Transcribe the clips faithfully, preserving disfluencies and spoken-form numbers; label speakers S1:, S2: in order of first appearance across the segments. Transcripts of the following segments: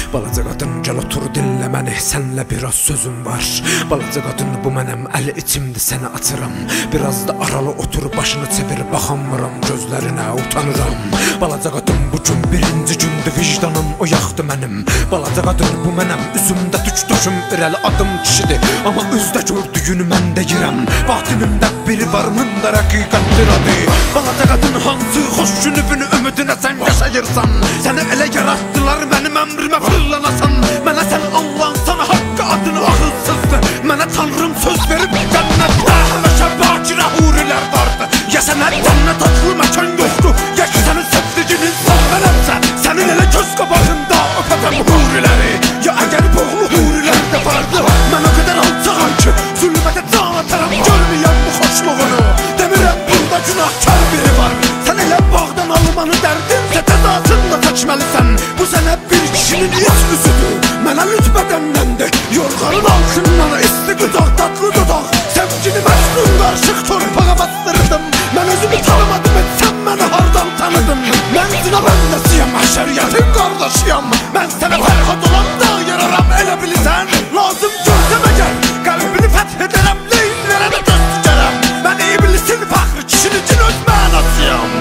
S1: Balaca qadın gəl otur dinlə məni, sənlə biraz sözüm var. Balaca qadın bu mənəm, əli içimdə səni açıram. Biraz da aralı otur, başını çevir, baxamıram gözlərinə, utanıram. Balaca qadın bu gün birinci gündür, vicdanım oyaqdır mənim. Balaca qadın bu mənəm, üzümdə tük töküm irəli adım kişidir. Amma üzdə gördüyünü mən də girəm, batinimdə biri var, mında rəqiqətdir adı. Balaca qadın hansı xoş günübünü ümidinə sən yaşayırsan, səni elə yaratdılar mənim əmrimə fırlanasan. Mənə sən anlansan haqqı adını axılsızdır, mənə tanrım söz verib cənnətdə həməşə bakirə hurilər vardı. Ya sənə cənnət adlı məkan yoxdur, ya ki sənin sevdiginin son mənəmsə, sənin elə göz qabağında öpəcəm huriləri. Ya əgər boğulu hurilər də vardı, mən o qədər alçağam ki zülmətə can ataram, görməyəm bu xoşluğunu. Demirəm burada günahkar biri var, sən elə bağdan almanı dərdinsə cəzasınla çəkməlisən. Bu sənə bir kişinin iç üzüdür, mənə lütbədəndəndir. Yorğanın altından isti qıdaq, tatlı dodaq, sevgini məşğul qarışıq torpağa bastırdım. Mən özümü tanımadım, et sən məni hardan tanıdın? Mən zina bəndəsiyəm, həşəriyyətin qardaşıyam. Mən sənə fərhad olanda yararam, elə bilirsən. Lazım görsəm əgər, qəlbini fəth edərəm, leyinlərə də göz dikərəm. Mən iblisin fəxri kişinicin öz mənasıyam.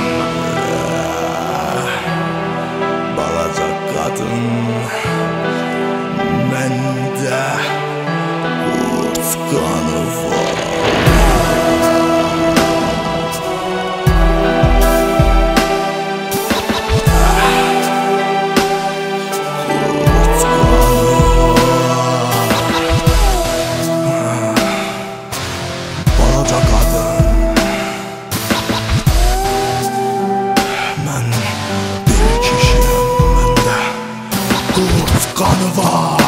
S2: Balaca qadın məndə utqanı var. Balaca qadın mən bir kişiyəm, məndə utqanı var.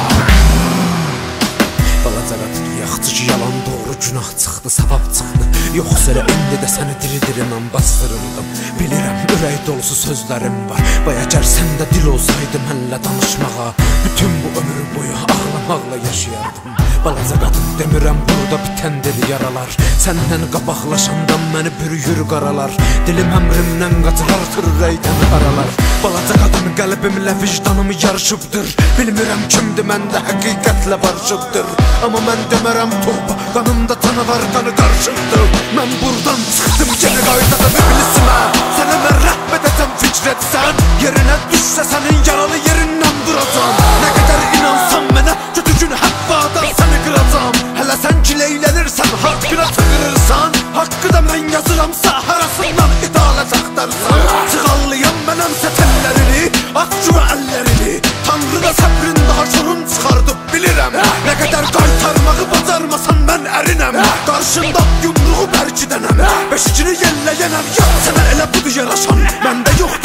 S1: Balaca qadın yaxçı ki yalan doğru günah çıxdı, savab çıxdı. Yoxsa elə indi də səni diri-diri mən bastırırdım. Bilirəm ürək dolusu sözlərim var, baya gəl səndə dil olsaydı mənlə danışmağa, bütün bu ömür boyu ağlamaqla yaşayardım. Balaca qadın demirəm burada bitəndir yaralar, səndən qabaqlaşandan məni bürüyür qaralar. Dilim əmrimdən qaçır, artır ürəkdən aralar. Balaca qadın qəlbimlə vicdanım yarışıbdır, bilmirəm kimdir məndə həqiqətlə barışıbdır. Amma mən demərəm torba, qanımda tanı var, qanı qarışıbdır. Mən buradan çıxdım, geri qaydadım iblisimə. Sənə mən rəhb edəcəm, fikr etsən, yerinə düşsə sənin yaralı yerindən duracam. Nə qədər inansan mənə, kötü gün həvvadan səni qıracam. Hələ sən ki leylənirsən, haqqına tıqırırsan, haqqı da mən yazıramsa harasından idalət axtarsan. Çıxallıyam mənəmsə tellərini, at cüvə əllərini, Tanrı da səbrin daha şorun çıxardıb bilirəm. Nə qədər qaytarmağı bacarmasan mən ərinəm, qarşında yumruğu bərkidənəm, beşikini yelləyənəm. Ya sənə elə budur yaraşan, məndə yox